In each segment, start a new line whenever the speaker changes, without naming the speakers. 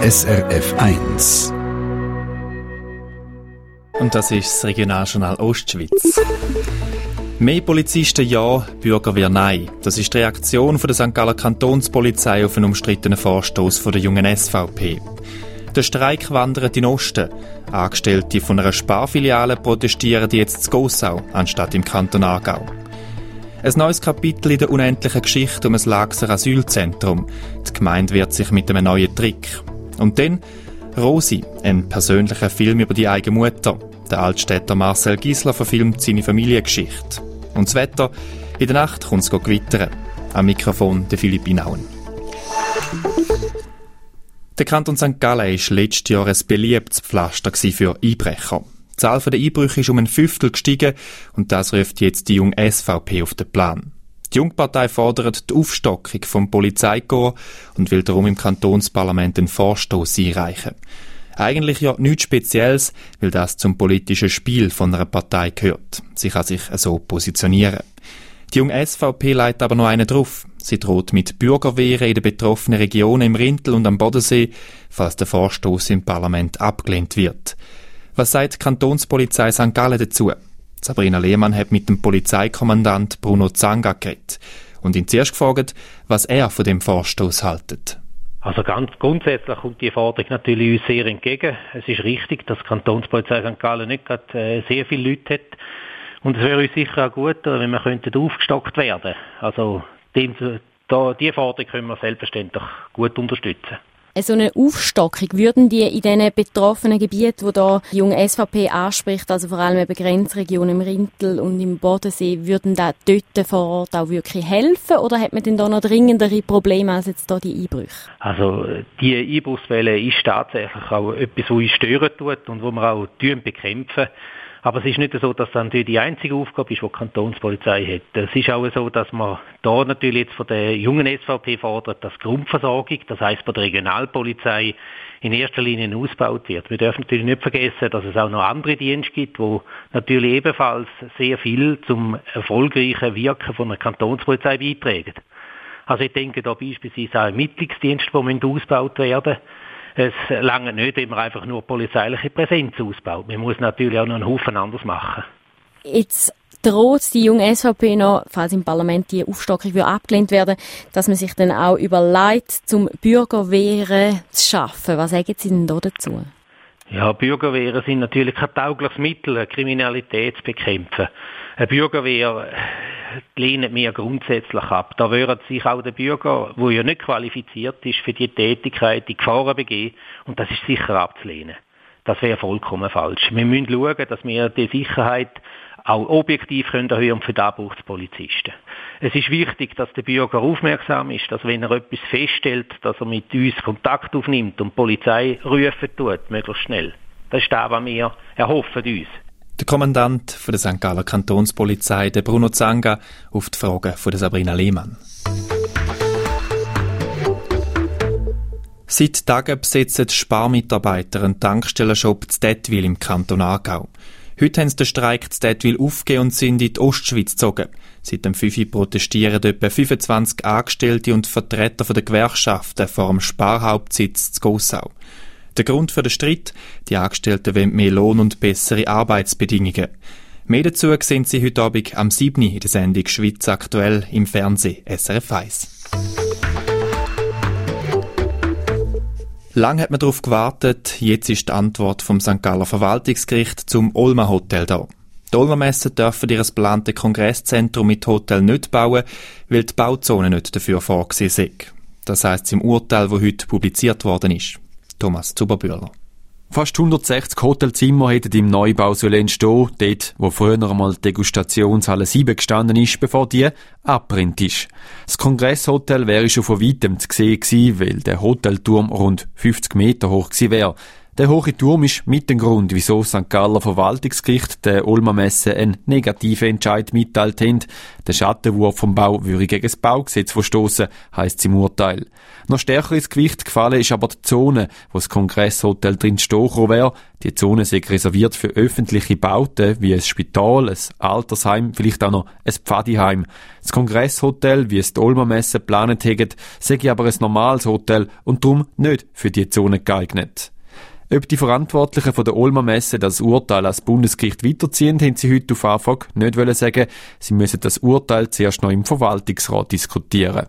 SRF 1.
Und das ist das Regionaljournal Ostschweiz. Mehr Polizisten ja, Bürgerwehr nein. Das ist die Reaktion von der St. Galler Kantonspolizei auf einen umstrittenen Vorstoß von der jungen SVP. Der Streik wandert in den Osten. Angestellte von einer Sparfiliale protestieren jetzt in Gossau, anstatt im Kanton Aargau. Ein neues Kapitel in der unendlichen Geschichte um ein Laaxer Asylzentrum. Die Gemeinde wehrt sich mit einem neuen Trick. Und dann Rosi, ein persönlicher Film über die eigene Mutter. Der Altstädter Marcel Gisler verfilmt seine Familiengeschichte. Und das Wetter? In der Nacht kommt es gewittern. Am Mikrofon der Philipp Inauen. Der Kanton St. Gallen war letztes Jahr ein beliebtes Pflaster für Einbrecher. Die Zahl der Einbrüche ist um ein Fünftel gestiegen und das ruft jetzt die junge SVP auf den Plan. Die Jungpartei fordert die Aufstockung vom Polizeikorps und will darum im Kantonsparlament einen Vorstoss einreichen. Eigentlich ja nichts Spezielles, weil das zum politischen Spiel von einer Partei gehört. Sie kann sich so positionieren. Die junge SVP leitet aber noch einen drauf. Sie droht mit Bürgerwehren in den betroffenen Regionen im Rintel und am Bodensee, falls der Vorstoss im Parlament abgelehnt wird. Was sagt die Kantonspolizei St. Gallen dazu? Sabrina Lehmann hat mit dem Polizeikommandant Bruno Zanga geredet und ihn zuerst gefragt, was er von dem Vorstoss haltet.
Also ganz grundsätzlich kommt die Forderung natürlich uns sehr entgegen. Es ist richtig, dass die Kantonspolizei St. Gallen nicht gerade sehr viele Leute hat. Und es wäre uns sicher auch gut, wenn wir aufgestockt werden. Also die Forderung können wir selbstverständlich gut unterstützen.
So eine Aufstockung, würden die in diesen betroffenen Gebieten, wo da die junge SVP anspricht, also vor allem eben Grenzregionen im Rintel und im Bodensee, würden da dort vor Ort auch wirklich helfen? Oder hat man denn da noch dringendere Probleme als jetzt da die Einbrüche?
Also die Einbruchswelle ist tatsächlich auch etwas, was uns stören tut und wo wir auch bekämpfen. Aber es ist nicht so, dass das natürlich die einzige Aufgabe ist, die die Kantonspolizei hat. Es ist auch so, dass man da natürlich jetzt von der jungen SVP fordert, dass Grundversorgung, das heisst bei der Regionalpolizei, in erster Linie ausgebaut wird. Wir dürfen natürlich nicht vergessen, dass es auch noch andere Dienste gibt, die natürlich ebenfalls sehr viel zum erfolgreichen Wirken von der Kantonspolizei beitragen. Also ich denke da beispielsweise auch Ermittlungsdienste, die ausgebaut werden müssen. Es lange nicht, wenn man einfach nur polizeiliche Präsenz ausbaut. Man muss natürlich auch noch einen Haufen anders machen.
Jetzt droht die junge SVP noch, falls im Parlament die Aufstockung abgelehnt werden, dass man sich dann auch überlegt, zum Bürgerwehren zu schaffen. Was sagen Sie denn da dazu?
Ja, Bürgerwehren sind natürlich kein taugliches Mittel, Kriminalität zu bekämpfen. Eine Bürgerwehr lehnen wir grundsätzlich ab. Da würde sich auch der Bürger, der ja nicht qualifiziert ist für die Tätigkeit, die Gefahren begehen, und das ist sicher abzulehnen. Das wäre vollkommen falsch. Wir müssen schauen, dass wir die Sicherheit auch objektiv erhöhen können, und für das braucht es Polizisten. Es ist wichtig, dass der Bürger aufmerksam ist, dass wenn er etwas feststellt, dass er mit uns Kontakt aufnimmt und die Polizei rufen tut, möglichst schnell. Das ist das, was wir erhoffen uns.
Der Kommandant von der St. Galler Kantonspolizei, der Bruno Zanga, auf die Fragen von der Sabrina Lehmann. Seit Tagen besetzen Sparmitarbeiter einen Tankstellenshop in Dettwil im Kanton Aargau. Heute haben sie den Streik in Dettwil aufgegeben und sind in die Ostschweiz gezogen. Seit dem 5 Uhr protestieren etwa 25 Angestellte und Vertreter der Gewerkschaften vor dem Sparhauptsitz in Gossau. Der Grund für den Streit? Die Angestellten wollen mehr Lohn und bessere Arbeitsbedingungen. Mehr dazu sehen Sie heute Abend am 7. in der Sendung «Schweiz aktuell» im Fernsehen SRF 1. Lang hat man darauf gewartet, jetzt ist die Antwort vom St. Galler Verwaltungsgericht zum Olma Hotel da. Die Olma-Messen dürfen ihr geplantes Kongresszentrum mit Hotel nicht bauen, weil die Bauzone nicht dafür vorgesehen sind. Das heisst im Urteil, das heute publiziert worden ist. Thomas Zuberbühler.
Fast 160 Hotelzimmer hätten im Neubau entstehen, dort, wo früher einmal die Degustationshalle 7 gestanden ist, bevor die abbrennt ist. Das Kongresshotel wäre schon von weitem zu sehen gewesen, weil der Hotelturm rund 50 Meter hoch gewesen wäre. Der hohe Turm ist mit dem Grund, wieso St. Galler Verwaltungsgericht der Ulmer Messe einen negativen Entscheid mitteilt haben. Der Schattenwurf vom Bau würde gegen das Baugesetz verstoßen, heisst es im Urteil. Noch stärker ins Gewicht gefallen ist aber die Zone, wo das Kongresshotel drin stehen wäre. Die Zone sei reserviert für öffentliche Bauten, wie ein Spital, ein Altersheim, vielleicht auch noch ein Pfadiheim. Das Kongresshotel, wie es die Ulmer Messe geplant hat, sei aber ein normales Hotel und darum nicht für die Zone geeignet. Ob die Verantwortlichen von der Ulmer Messe das Urteil als Bundesgericht weiterziehen, haben sie heute auf Anfrage nicht sagen. Sie müssen das Urteil zuerst noch im Verwaltungsrat diskutieren.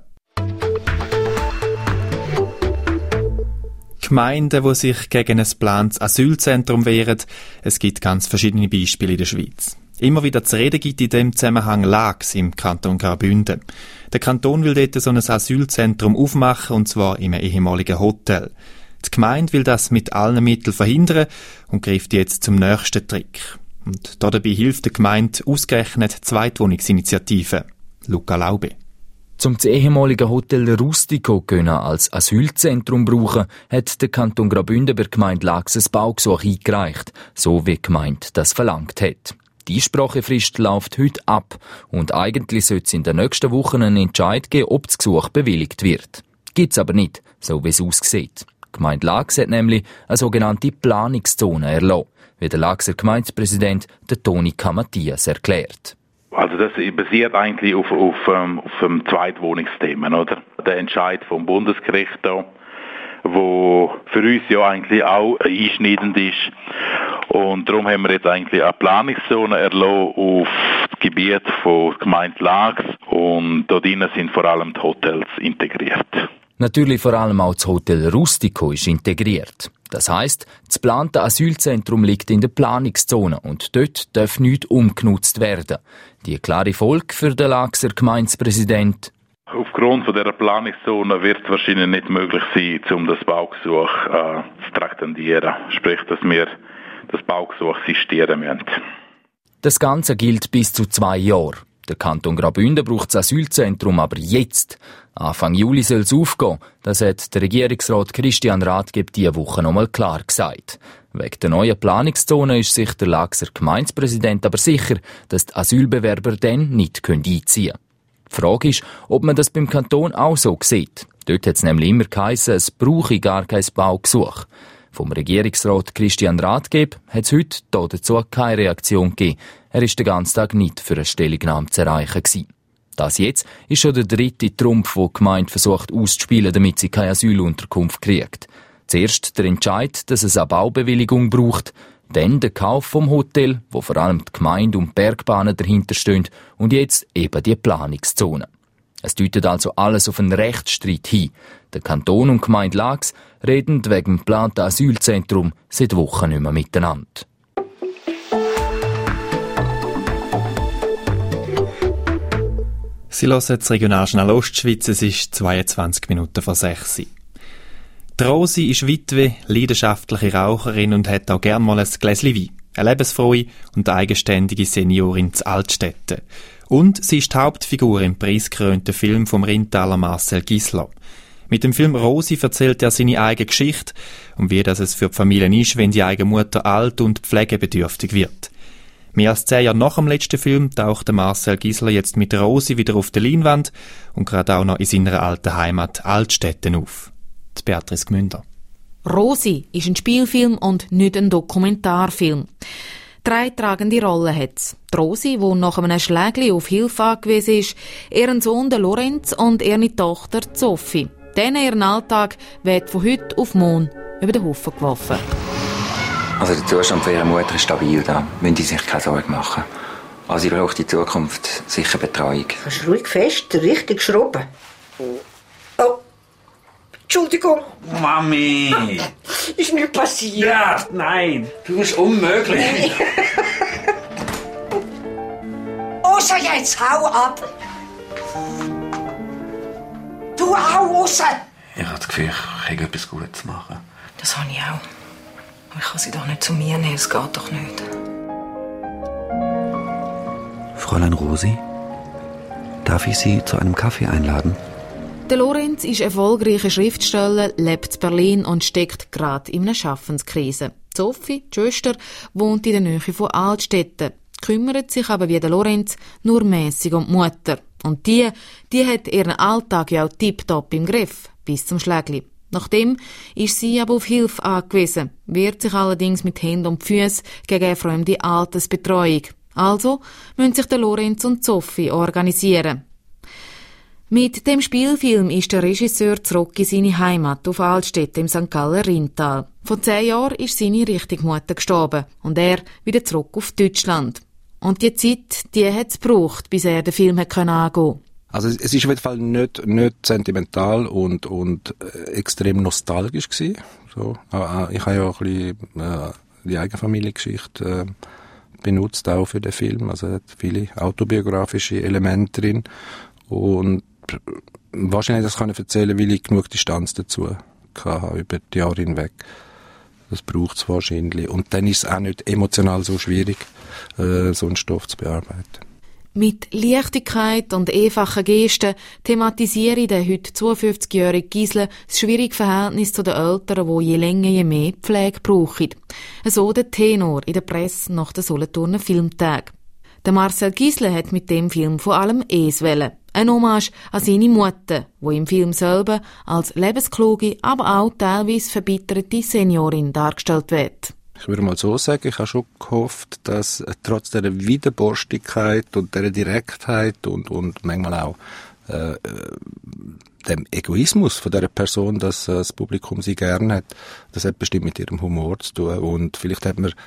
Gemeinden, die sich gegen ein geplantes Asylzentrum wehren, es gibt ganz verschiedene Beispiele in der Schweiz. Immer wieder zu reden gibt in dem Zusammenhang Lags im Kanton Graubünden. Der Kanton will dort so ein Asylzentrum aufmachen, und zwar in einem ehemaligen Hotel. Die Gemeinde will das mit allen Mitteln verhindern und greift jetzt zum nächsten Trick. Und dabei hilft der Gemeinde ausgerechnet Zweitwohnungsinitiative. Luca Laube.
Zum das ehemalige Hotel Rustico als Asylzentrum brauchen, hat der Kanton Graubünden bei der Gemeinde Lags ein Baugesuch eingereicht, so wie die Gemeinde das verlangt hat. Die Einsprachefrist läuft heute ab und eigentlich sollte es in der nächsten Woche einen Entscheid geben, ob das Gesuch bewilligt wird. Gibt's aber nicht, so wie es aussieht. Die Gemeinde Lags hat nämlich eine sogenannte Planungszone erlassen, wie der Lagser Gemeindepräsident Toni Matthias erklärt.
Also das basiert eigentlich auf dem Zweitwohnungsthema, oder? Der Entscheid vom Bundesgericht da, wo für uns ja eigentlich auch einschneidend ist. Und darum haben wir jetzt eigentlich eine Planungszone erlassen auf das Gebiet von Gemeinde Lags und dort drinnen sind vor allem die Hotels integriert.
Natürlich vor allem auch das Hotel Rustico ist integriert. Das heisst, das geplante Asylzentrum liegt in der Planungszone und dort darf nichts umgenutzt werden. Die klare Folge für den Lagser Gemeindepräsident:
Aufgrund von dieser Planungszone wird es wahrscheinlich nicht möglich sein, um das Baugesuch zu traktandieren. Sprich, dass wir das Baugesuch sistieren müssen.
Das Ganze gilt bis zu 2 Jahren. Der Kanton Graubünden braucht das Asylzentrum aber jetzt. Anfang Juli soll es aufgehen. Das hat der Regierungsrat Christian Rathgeb diese Woche nochmal klar gesagt. Wegen der neuen Planungszone ist sich der Lagser Gemeindepräsident aber sicher, dass die Asylbewerber dann nicht einziehen können. Die Frage ist, ob man das beim Kanton auch so sieht. Dort hat es nämlich immer geheissen, es brauche gar kein Baugesuch. Vom Regierungsrat Christian Rathgeb hat es heute dazu keine Reaktion gegeben. Er war den ganzen Tag nicht für eine Stellungnahme zu erreichen gewesen. Das jetzt ist schon der 3. Trumpf, den die Gemeinde versucht auszuspielen, damit sie keine Asylunterkunft kriegt. Zuerst der Entscheid, dass es eine Baubewilligung braucht, dann der Kauf vom Hotel, wo vor allem die Gemeinde und die Bergbahnen dahinter stehen, und jetzt eben die Planungszone. Es deutet also alles auf einen Rechtsstreit hin. Der Kanton und die Gemeinde Lags reden wegen dem geplanten Asylzentrum seit Wochen nicht mehr miteinander.
Sie hören das Regionaljournal Ostschweiz, es ist 22 Minuten vor 6 Uhr. Die Rosi ist Witwe, leidenschaftliche Raucherin und hat auch gern mal ein Gläschen Wein. Eine lebensfrohe und eigenständige Seniorin zu Altstädten. Und sie ist die Hauptfigur im preisgekrönten Film vom Rintaler Marcel Gisler. Mit dem Film Rosi erzählt er seine eigene Geschichte und wie das es für die Familien ist, wenn die eigene Mutter alt und pflegebedürftig wird. Mehr als 10 Jahre nach dem letzten Film taucht Marcel Gisler jetzt mit Rosi wieder auf der Leinwand und gerade auch noch in seiner alten Heimat Altstädten auf. Die Beatrice Gmünder.
Rosi ist ein Spielfilm und nicht ein Dokumentarfilm. 3 tragende Rollen hat's. Die Rosi, die nach einem Schlägli auf Hilfe angewiesen ist, ihren Sohn der Lorenz und ihre Tochter Sophie. Denn ihren Alltag wird von heute auf morgen über den Haufen geworfen.
Also der Zustand von ihrer Mutter ist stabil, da müssen Sie sich keine Sorgen machen. Also sie braucht in Zukunft sicher Betreuung.
Kannst du ruhig fest, richtig schrubben. Oh, Entschuldigung.
Mami!
Ist mir passiert.
Ja, nein, du bist unmöglich.
Raus jetzt, hau ab! Du hau raus!
Ich habe das Gefühl, ich habe etwas Gutes zu machen.
Das habe ich auch. Ich kann sie doch nicht zu mir nehmen, es geht doch nicht.
Fräulein Rosi, darf ich Sie zu einem Kaffee einladen?
Der Lorenz ist erfolgreicher Schriftsteller, lebt in Berlin und steckt gerade in einer Schaffenskrise. Sophie, die Schwester, wohnt in der Nähe von Altstädten, kümmert sich aber wie der Lorenz nur mässig um die Mutter. Und die hat ihren Alltag ja auch tipptopp im Griff, bis zum Schlägli. Nachdem ist sie aber auf Hilfe angewiesen, wehrt sich allerdings mit Händen und Füßen gegen eine fremde Altersbetreuung. Also müssen sich der Lorenz und Sophie organisieren. Mit dem Spielfilm ist der Regisseur zurück in seine Heimat auf Altstädte im St. Galler Rintal. Vor 10 Jahren ist seine richtige Mutter gestorben und er wieder zurück auf Deutschland. Und die Zeit, die hat es gebraucht, bis er den Film angehen konnte.
Also es ist auf jeden Fall nicht sentimental und extrem nostalgisch gewesen. So, ich habe ja auch ein bisschen die Eigenfamiliengeschichte benutzt auch für den Film. Also es hat viele autobiografische Elemente drin und wahrscheinlich das kann ich erzählen, weil ich genug Distanz dazu hatte über die Jahre hinweg. Das braucht es wahrscheinlich. Und dann ist es auch nicht emotional so schwierig, so einen Stoff zu bearbeiten.
Mit Leichtigkeit und einfachen Gesten thematisiere ich der heute 52-jährige Gisle das schwierige Verhältnis zu den Eltern, die je länger je mehr Pflege brauchen. So der Tenor in der Presse nach den Solothurner Filmtagen. Der Marcel Gisle hat mit dem Film vor allem wollen. Ein Hommage an seine Mutter, die im Film selber als lebenskluge, aber auch teilweise verbitterte Seniorin dargestellt wird.
Ich würde mal so sagen, ich habe schon gehofft, dass trotz dieser Widerborstigkeit und dieser Direktheit und manchmal auch dem Egoismus von dieser Person, dass das Publikum sie gerne hat, das hat bestimmt mit ihrem Humor zu tun. Und vielleicht hat man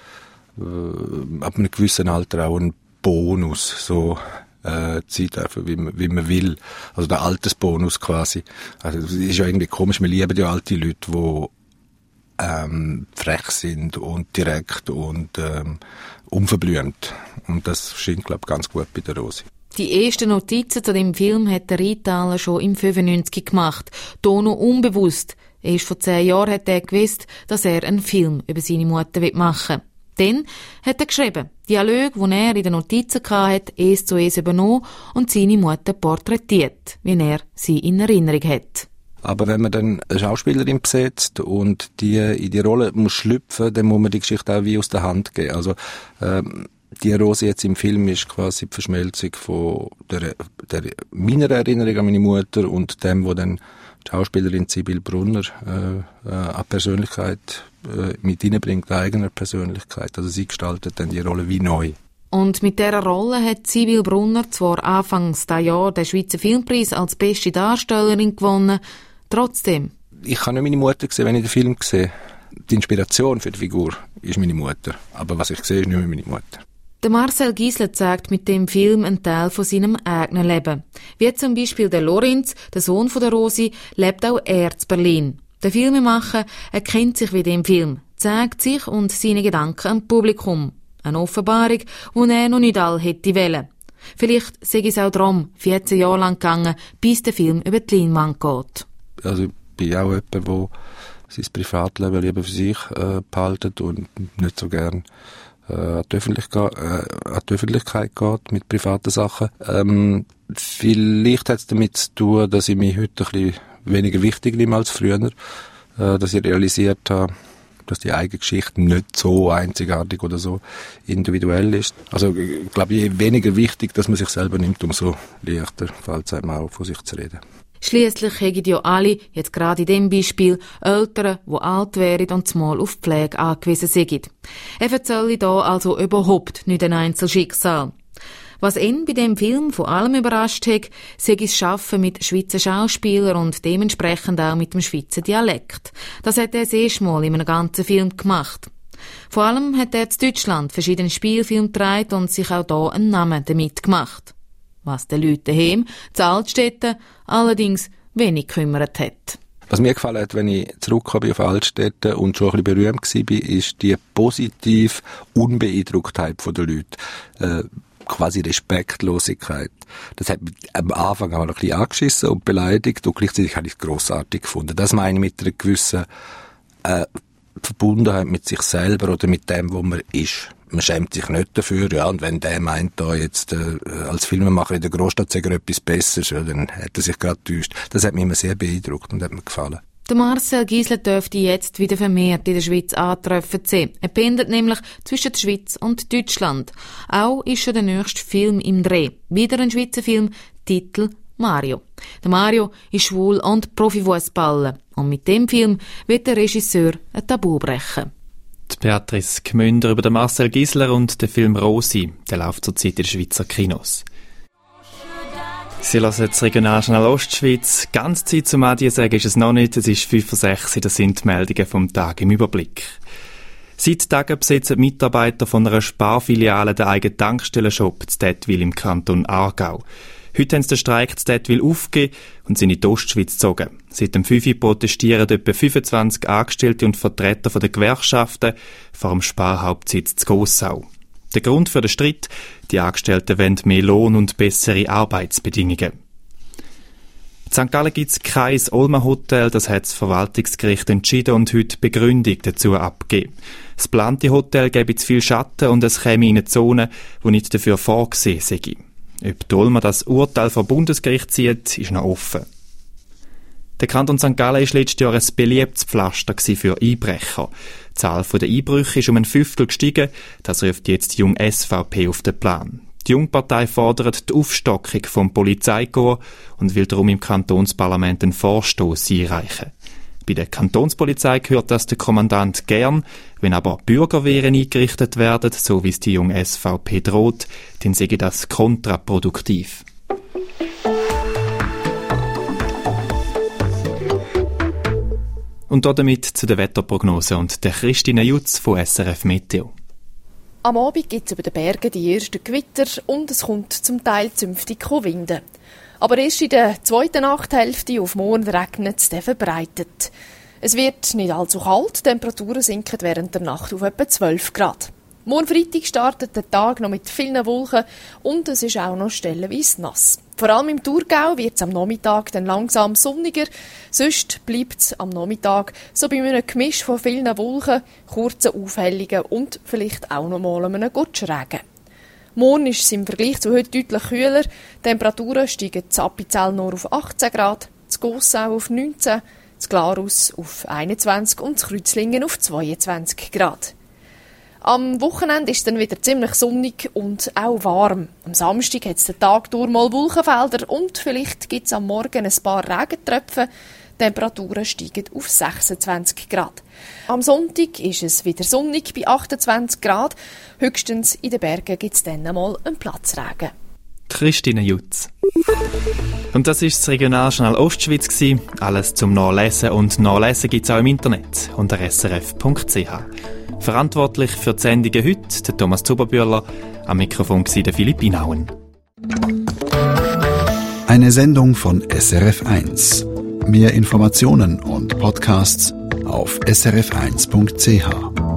ab einem gewissen Alter auch einen Bonus, so Zeit dafür, wie man will. Also der Altersbonus quasi. Also es ist ja irgendwie komisch, wir lieben ja alte Leute, die frech sind und direkt und unverblümt. Und das scheint, glaube ich, ganz gut bei der Rosi.
Die ersten Notizen zu dem Film hat der Rithaler schon im 95 gemacht. Tono unbewusst. Erst vor 10 Jahren hat er gewusst, dass er einen Film über seine Mutter machen will. Dann hat er geschrieben, Dialoge, die er in den Notizen hatte, eins zu eins übernommen und seine Mutter porträtiert, wie er sie in Erinnerung hat.
Aber wenn man dann eine Schauspielerin besetzt und die in die Rolle muss schlüpfen, dann muss man die Geschichte auch wie aus der Hand geben. Also die Rose jetzt im Film ist quasi die Verschmelzung von meiner Erinnerung an meine Mutter und dem, wo dann die Schauspielerin Sibyl Brunner an Persönlichkeit mit hineinbringt, eigener Persönlichkeit. Also sie gestaltet dann die Rolle wie neu.
Und mit dieser Rolle hat Sibyl Brunner zwar anfangs dieses Jahr den Schweizer Filmpreis als beste Darstellerin gewonnen, trotzdem.
Ich habe nicht meine Mutter gesehen, wenn ich den Film sehe. Die Inspiration für die Figur ist meine Mutter. Aber was ich sehe, ist nicht mehr meine Mutter.
Der Marcel Gisle zeigt mit dem Film einen Teil von seinem eigenen Leben. Wie zum Beispiel der Lorenz, der Sohn von der Rosi, lebt auch er in Berlin. Der Filmemacher erkennt sich wie dem Film, zeigt sich und seine Gedanken am Publikum. Eine Offenbarung, die er noch nicht all hätte wollen. Vielleicht sei es auch darum 14 Jahre lang gegangen, bis der Film über die Leinwand geht.
Also ich bin auch jemand, der sein Privatleben lieber für sich behaltet und nicht so gern an die Öffentlichkeit geht mit privaten Sachen. Vielleicht hat es damit zu tun, dass ich mich heute ein bisschen weniger wichtig nehme als früher, dass ich realisiert habe, dass die eigene Geschichte nicht so einzigartig oder so individuell ist. Also ich glaube, je weniger wichtig, dass man sich selber nimmt, umso leichter fällt es einem auch, von sich zu reden.
Schliesslich haben ja alle, jetzt gerade in dem Beispiel, Eltern, die alt wären und zumal auf Pflege angewiesen sind. Er erzähle da also überhaupt nicht ein Einzelschicksal. Was ihn bei dem Film vor allem überrascht hat, sei das Schaffen mit Schweizer Schauspielern und dementsprechend auch mit dem Schweizer Dialekt. Das hat er das erste Mal in einem ganzen Film gemacht. Vor allem hat er in Deutschland verschiedene Spielfilme gedreht und sich auch da einen Namen damit gemacht. Was den Leuten daheim, zu Altstädten, allerdings wenig gekümmert hat.
Was mir gefallen hat, wenn ich zurückkomme auf Altstädte und schon ein bisschen berühmt war, ist die positive Unbeeindrucktheit der Leute. Quasi Respektlosigkeit. Das hat mich am Anfang auch noch ein bisschen angeschissen und beleidigt und gleichzeitig habe ich es grossartig gefunden. Das meine ich mit einer gewissen Verbundenheit mit sich selber oder mit dem, wo man ist. man schämt sich nicht dafür, ja, und wenn der meint, da jetzt als Filmemacher in der Großstadt sei er etwas Besseres, ja, dann hat er sich gerade getäuscht. Das hat mich immer sehr beeindruckt und hat mir gefallen.
Der Marcel Gisler dürfte jetzt wieder vermehrt in der Schweiz antreffen sehen. Er pendelt nämlich zwischen der Schweiz und Deutschland. Auch ist schon der nächste Film im Dreh. Wieder ein Schweizer Film, Titel Mario. Der Mario ist schwul und Profifußballer. Und mit dem Film wird der Regisseur ein Tabu brechen.
Die Beatrice Gmünder über den Marcel Gisler und den Film Rosi. Der läuft zurzeit in den Schweizer Kinos. Sie hören das Regionaljournal Ostschweiz. Ganz Zeit zum Adieu sagen ist es noch nicht. Es ist 5:06 Uhr, das sind die Meldungen vom Tag im Überblick. Seit Tagen besetzen Mitarbeiter von einer Sparfiliale den eigenen Tankstellenshop in Dettwil im Kanton Aargau. Heute haben sie den Streik in Dettwil aufgegeben und sind in die Ostschweiz gezogen. Seit dem 5 Uhr protestieren etwa 25 Angestellte und Vertreter der Gewerkschaften vor dem Sparhauptsitz zu Gossau. Der Grund für den Streit: die Angestellten wollen mehr Lohn und bessere Arbeitsbedingungen. In St. Gallen gibt es kein Olma-Hotel, das hat das Verwaltungsgericht entschieden und heute Begründung dazu abgegeben. Das geplante Hotel gebe zu viel Schatten und es käme in eine Zone, die nicht dafür vorgesehen sei. Ob die Olma das Urteil vom Bundesgericht zieht, ist noch offen. Der Kanton St. Gallen war letztes Jahr ein beliebtes Pflaster für Einbrecher. Die Zahl der Einbrüche ist um ein Fünftel gestiegen. Das ruft jetzt die junge SVP auf den Plan. Die Jungpartei fordert die Aufstockung vom Polizeikorps und will darum im Kantonsparlament einen Vorstoss einreichen. Bei der Kantonspolizei gehört das der Kommandant gern. Wenn aber Bürgerwehren eingerichtet werden, so wie es die junge SVP droht, dann sei das kontraproduktiv. Und damit zu der Wetterprognose und der Christine Jutz von SRF Meteo.
Am Abend gibt es über den Bergen die ersten Gewitter und es kommt zum Teil zünftig Winden. Aber erst in der zweiten Nachthälfte auf morgen regnet es dann verbreitet. Es wird nicht allzu kalt, die Temperaturen sinken während der Nacht auf etwa 12 Grad. Morgen Freitag startet der Tag noch mit vielen Wolken und es ist auch noch stellenweise nass. Vor allem im Thurgau wird es am Nachmittag dann langsam sonniger, sonst bleibt es am Nachmittag so bei einem Gemisch von vielen Wolken, kurzen Aufhellungen und vielleicht auch noch mal einem Gutschregen. Morgen ist es im Vergleich zu heute deutlich kühler. Die Temperaturen steigen in Appenzell nur auf 18 Grad, in Gossau auf 19, in Glarus auf 21 und in Kreuzlingen auf 22 Grad. Am Wochenende ist es dann wieder ziemlich sonnig und auch warm. Am Samstag hat es den Tag durch mal Wolkenfelder und vielleicht gibt es am Morgen ein paar Regentröpfe. Die Temperaturen steigen auf 26 Grad. Am Sonntag ist es wieder sonnig bei 28 Grad. Höchstens in den Bergen gibt es dann einmal einen Platzregen.
Christine Jutz. Und das war das Regionaljournal Ostschweiz. Alles zum Nachlesen und Nachlesen gibt es auch im Internet unter srf.ch. Verantwortlich für die Sendungen heute der Thomas Zuberbühler, am Mikrofon der Philipp Inauen.
Eine Sendung von SRF1. Mehr Informationen und Podcasts auf srf1.ch.